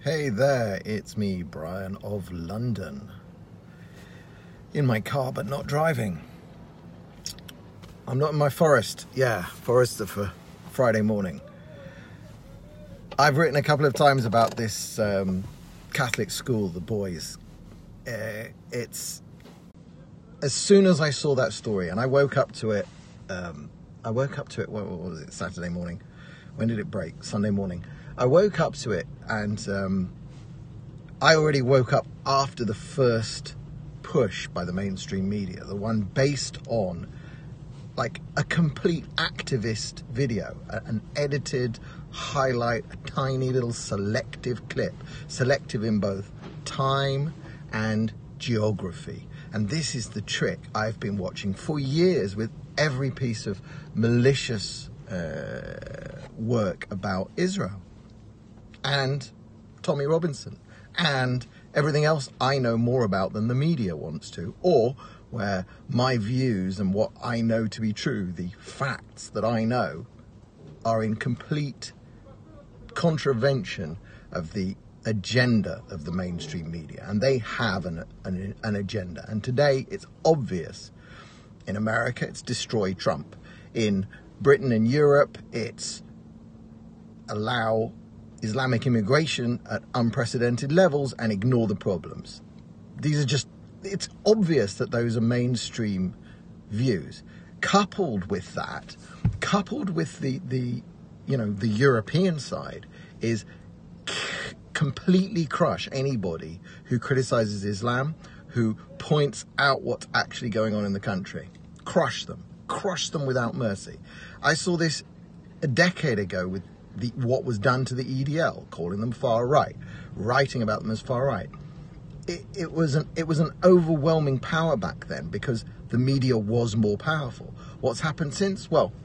Hey there, it's me, Brian of London. In my car, but not driving. I'm not in my forest. Yeah, Forester for Friday morning. I've written a couple of times about this Catholic school, the boys. It's as soon as I saw that story, and I woke up to it. What was it? Saturday morning. When did it break? Sunday morning. I woke up to it, and I already woke up after the first push by the mainstream media, the one based on like a complete activist video, an edited highlight, a tiny little selective clip, selective in both time and geography. And this is the trick I've been watching for years with every piece of malicious work about Israel and Tommy Robinson and everything else I know more about than the media wants to, or where my views and what I know to be true, the facts that I know, are in complete contravention of the agenda of the mainstream media. And they have an agenda. And today it's obvious. In America, it's destroy Trump. In Britain and Europe, it's allow Islamic immigration at unprecedented levels and ignore the problems. These are just, it's obvious that those are mainstream views. Coupled with that, coupled with the European side, is completely crush anybody who criticizes Islam, who points out what's actually going on in the country. Crush them without mercy. I saw this a decade ago with what was done to the EDL, calling them far right, writing about them as far right. It was an overwhelming power back then because the media was more powerful. What's happened since? Well,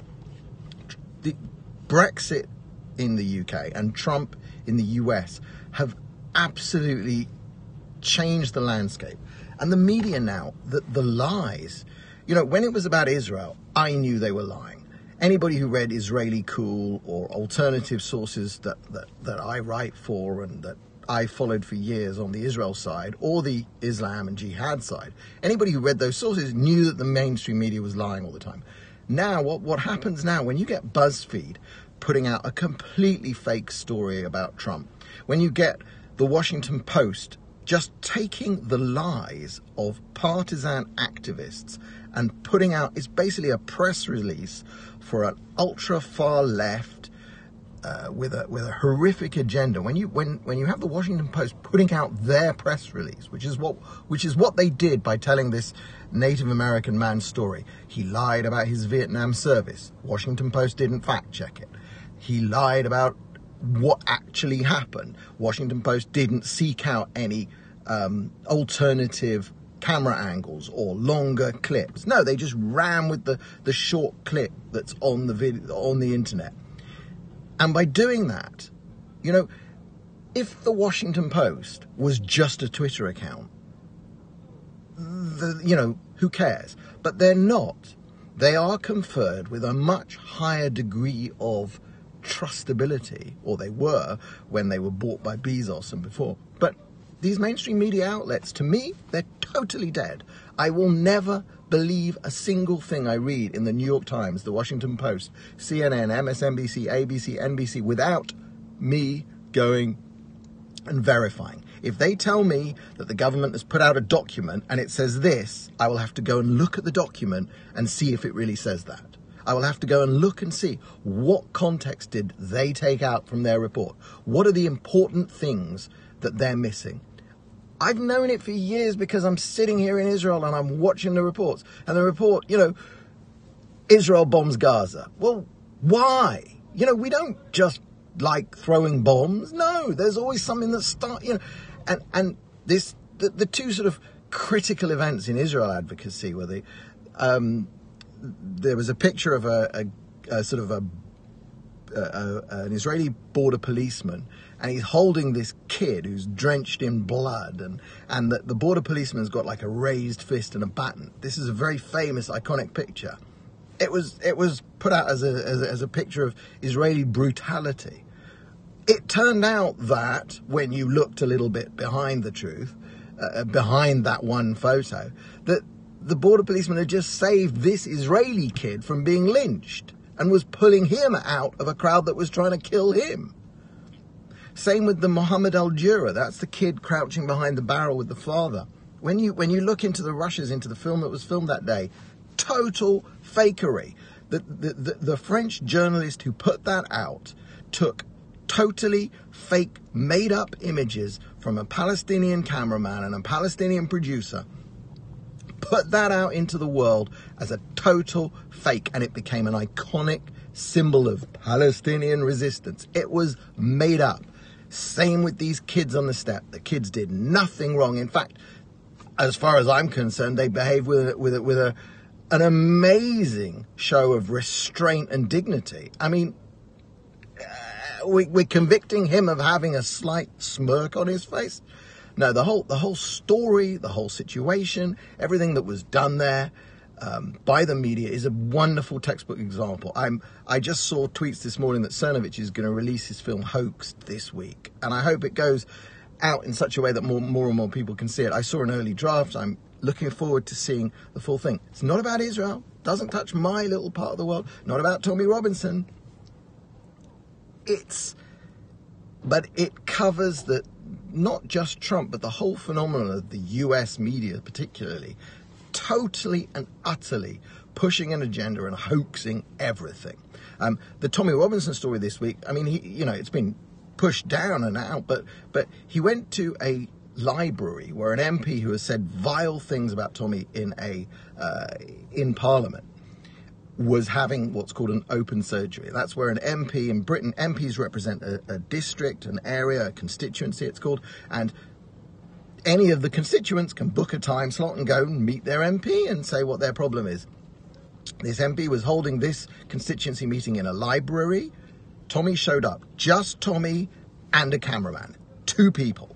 the Brexit in the UK and Trump in the US have absolutely changed the landscape. And the media now, the lies, when it was about Israel, I knew they were lying. Anybody who read Israeli Cool or alternative sources that I write for and that I followed for years on the Israel side or the Islam and Jihad side, anybody who read those sources knew that the mainstream media was lying all the time. Now, what happens now, when you get BuzzFeed putting out a completely fake story about Trump, when you get the Washington Post just taking the lies of partisan activists and putting out, it's basically a press release for an ultra far left with a horrific agenda. When you have the Washington Post putting out their press release, which is what they did by telling this Native American man's story. He lied about his Vietnam service. Washington Post didn't fact check it. He lied about what actually happened. Washington Post didn't seek out any alternative camera angles or longer clips. No, they just ran with the short clip that's on the video, on the internet. And by doing that, if the Washington Post was just a Twitter account, who cares? But they're not. They are conferred with a much higher degree of trustability, or they were when they were bought by Bezos and before. But these mainstream media outlets, to me, they're totally dead. I will never believe a single thing I read in the New York Times, the Washington Post, CNN, MSNBC, ABC, NBC, without me going and verifying. If they tell me that the government has put out a document and it says this, I will have to go and look at the document and see if it really says that. I will have to go and look and see what context did they take out from their report. What are the important things that they're missing? I've known it for years because I'm sitting here in Israel and I'm watching the reports. And the report, Israel bombs Gaza. Well, why? We don't just like throwing bombs. No, there's always something that starts, and this, the two sort of critical events in Israel advocacy were there was a picture of an Israeli border policeman, and he's holding this kid who's drenched in blood, and the border policeman's got like a raised fist and a baton. This is a very famous, iconic picture. It was put out as a picture of Israeli brutality. It turned out that when you looked a little bit behind the truth, behind that one photo, that the border policeman had just saved this Israeli kid from being lynched and was pulling him out of a crowd that was trying to kill him. Same with the Mohammed Al-Jura. That's the kid crouching behind the barrel with the father. When you look into the rushes, into the film that was filmed that day, total fakery. The French journalist who put that out took totally fake, made-up images from a Palestinian cameraman and a Palestinian producer, put that out into the world as a total fake, and it became an iconic symbol of Palestinian resistance. It was made up. Same with these kids on the step. The kids did nothing wrong. In fact, as far as I'm concerned, they behaved with an amazing show of restraint and dignity. I mean, we're convicting him of having a slight smirk on his face. No, the whole story, the whole situation, everything that was done there by the media is a wonderful textbook example. I just saw tweets this morning that Cernovich is going to release his film Hoaxed this week, and I hope it goes out in such a way that more and more people can see it. I saw an early draft. I'm looking forward to seeing the full thing. It's not about Israel. Doesn't touch my little part of the world. Not about Tommy Robinson. But it covers not just Trump, but the whole phenomenon of the US media particularly, totally and utterly pushing an agenda and hoaxing everything. The Tommy Robinson story this week, I mean, it's been pushed down and out, but he went to a library where an MP who has said vile things about Tommy in Parliament was having what's called an open surgery. That's where an MP in Britain, MPs represent a district, an area, a constituency it's called, and any of the constituents can book a time slot and go and meet their MP and say what their problem is. This MP was holding this constituency meeting in a library. Tommy showed up, just Tommy and a cameraman, two people.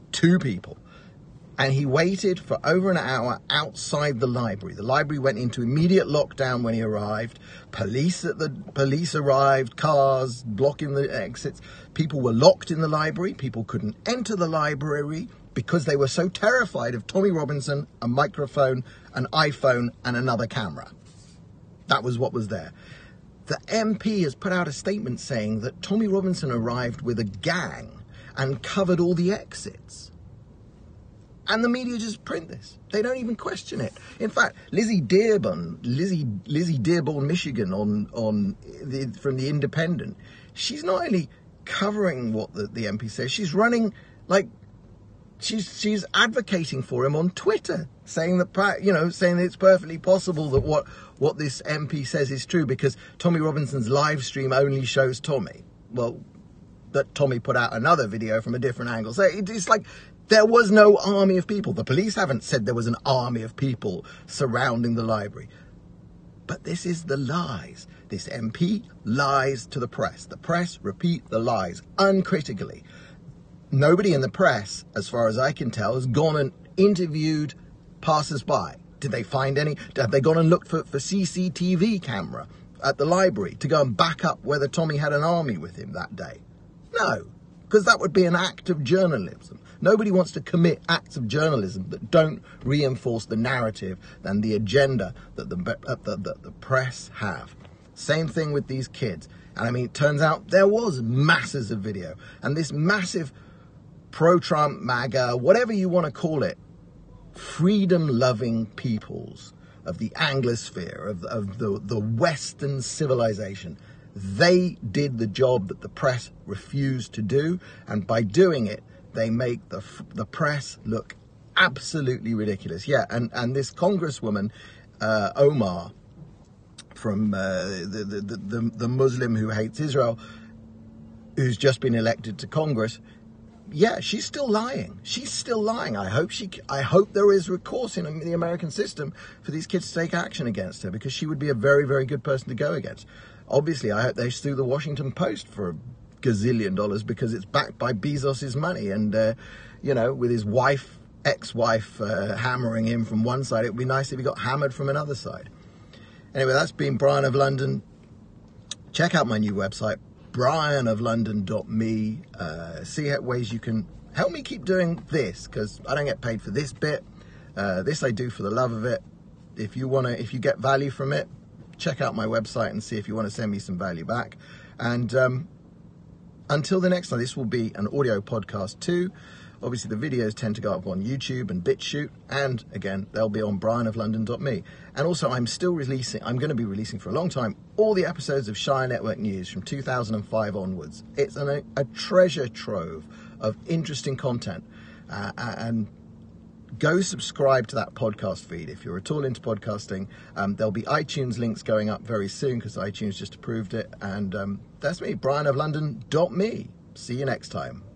And he waited for over an hour outside the library. The library went into immediate lockdown when he arrived. Police arrived, cars blocking the exits. People were locked in the library. People couldn't enter the library because they were so terrified of Tommy Robinson, a microphone, an iPhone, and another camera. That was what was there. The MP has put out a statement saying that Tommy Robinson arrived with a gang and covered all the exits. And the media just print this. They don't even question it. In fact, Lizzie Dearborn, Michigan, from The Independent, she's not only covering what the MP says, she's running she's advocating for him on Twitter, saying that it's perfectly possible that what this MP says is true because Tommy Robinson's live stream only shows Tommy. Well, that Tommy put out another video from a different angle. So it's like there was no army of people. The police haven't said there was an army of people surrounding the library. But this is the lies. This MP lies to the press. The press repeat the lies uncritically. Nobody in the press, as far as I can tell, has gone and interviewed passers-by. Did they find any? Have they gone and looked for CCTV camera at the library to go and back up whether Tommy had an army with him that day? No, because that would be an act of journalism. Nobody wants to commit acts of journalism that don't reinforce the narrative and the agenda that the press have. Same thing with these kids. And I mean, it turns out there was masses of video. And this massive pro-Trump, MAGA, whatever you want to call it, freedom-loving peoples of the Anglosphere, of the Western civilization, they did the job that the press refused to do. And by doing it, they make the press look absolutely ridiculous. Yeah, and this Congresswoman, Omar, from the Muslim who hates Israel, who's just been elected to Congress, yeah, she's still lying. She's still lying. I hope there is recourse in the American system for these kids to take action against her, because she would be a very, very good person to go against. Obviously, I hope they sue the Washington Post for $1 gazillion because it's backed by Bezos's money, and with his ex-wife hammering him from one side, it would be nice if he got hammered from another side. Anyway, that's been Brian of London. Check out my new website, brianoflondon.me. See ways you can help me keep doing this, because I don't get paid for this bit. This I do for the love of it. If you get value from it, check out my website and see if you want to send me some value back. And until the next time, this will be an audio podcast too. Obviously, the videos tend to go up on YouTube and BitChute, and again, they'll be on brianoflondon.me. And also, I'm going to be releasing for a long time, all the episodes of Shire Network News from 2005 onwards. It's a treasure trove of interesting content. And go subscribe to that podcast feed if you're at all into podcasting. There'll be iTunes links going up very soon because iTunes just approved it. And that's me, brianoflondon.me. See you next time.